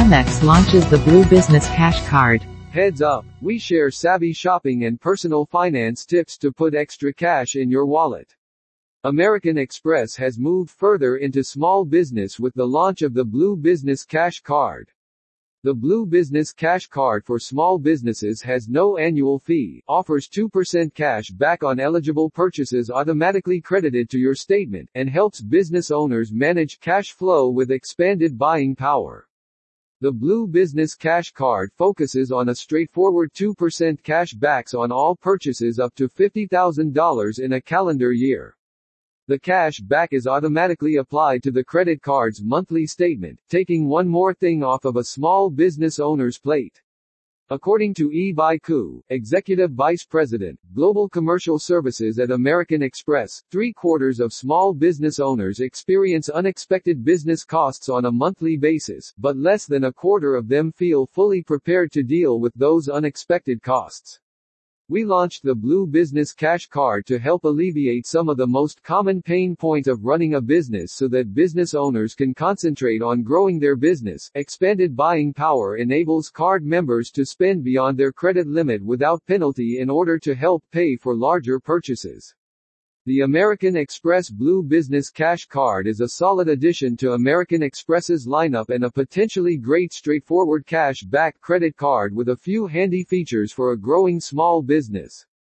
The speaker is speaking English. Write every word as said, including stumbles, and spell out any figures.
Amex launches the Blue Business Cash Card. Heads up, we share savvy shopping and personal finance tips to put extra cash in your wallet. American Express has moved further into small business with the launch of the Blue Business Cash Card. The Blue Business Cash Card for small businesses has no annual fee, offers two percent cash back on eligible purchases automatically credited to your statement, and helps business owners manage cash flow with expanded buying power. The Blue Business Cash Card focuses on a straightforward two percent cash backs on all purchases up to fifty thousand dollars in a calendar year. The cash back is automatically applied to the credit card's monthly statement, taking one more thing off of a small business owner's plate. According to Yi Bai Ku, Executive Vice President, Global Commercial Services at American Express, three-quarters of small business owners experience unexpected business costs on a monthly basis, but less than a quarter of them feel fully prepared to deal with those unexpected costs. We launched the Blue Business Cash Card to help alleviate some of the most common pain points of running a business so that business owners can concentrate on growing their business. Expanded buying power enables card members to spend beyond their credit limit without penalty in order to help pay for larger purchases. The American Express Blue Business Cash Card is a solid addition to American Express's lineup and a potentially great straightforward cash back credit card with a few handy features for a growing small business.